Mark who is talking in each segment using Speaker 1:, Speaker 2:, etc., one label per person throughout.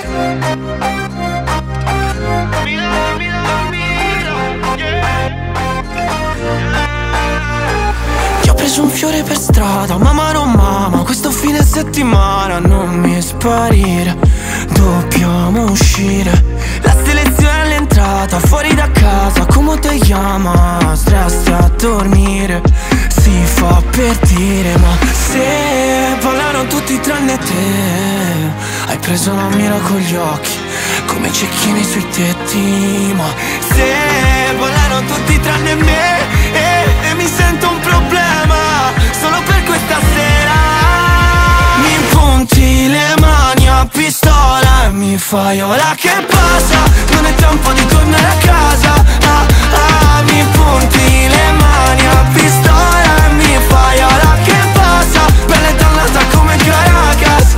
Speaker 1: Ti ho preso un fiore per strada, mamma non mamma, questo fine settimana non mi sparire, dobbiamo uscire. La selezione all'entrata, fuori da casa, come te chiama? Stresti a dormire, si fa per dire, ma se parlano tutti tranne te, hai preso la mira con gli occhi, come cecchini sui tetti, ma se parlano tutti tranne me, e mi sento un problema, solo per questa sera. Mi punti le mani a pistola e mi fai ora che passa, non è tempo di tornare a casa. Mi punti le mani a pistola e mi fai ora che passa, bella e dannata come Caracas.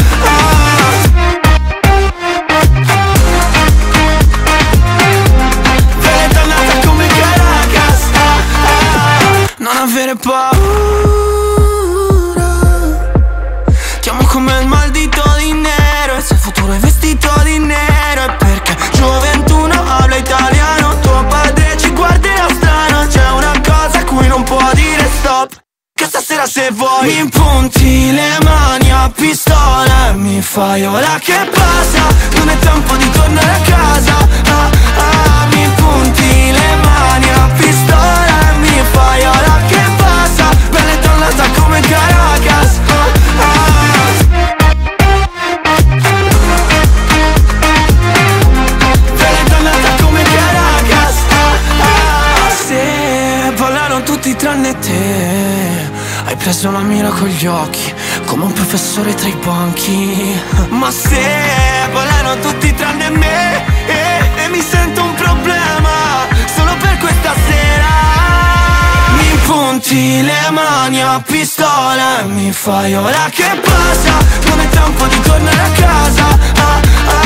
Speaker 1: Bella e dannata come Caracas. Non avere paura, ti amo come il maldito di nero, e se il futuro è vestito di nero è perché gioventù non habla italiano. Tuo padre ci guarderà strano, c'è una cosa a cui non può dire stop, che stasera se vuoi mi punti le mani a pistola e mi fai ora che passa, non è tempo di tornare a casa. Mi punti le mani a pistola e mi fai ora che passa, bella e dannata come Caracas. Bella e dannata come Caracas. Se parlano tutti tranne te, hai preso la mira con gli occhi, come un professore tra i banchi. Ma se parlano tutti tranne me, e mi sento un problema, solo per questa sera. Mi punti le mani a pistola e mi fai ora che passa, non è tempo di tornare a casa.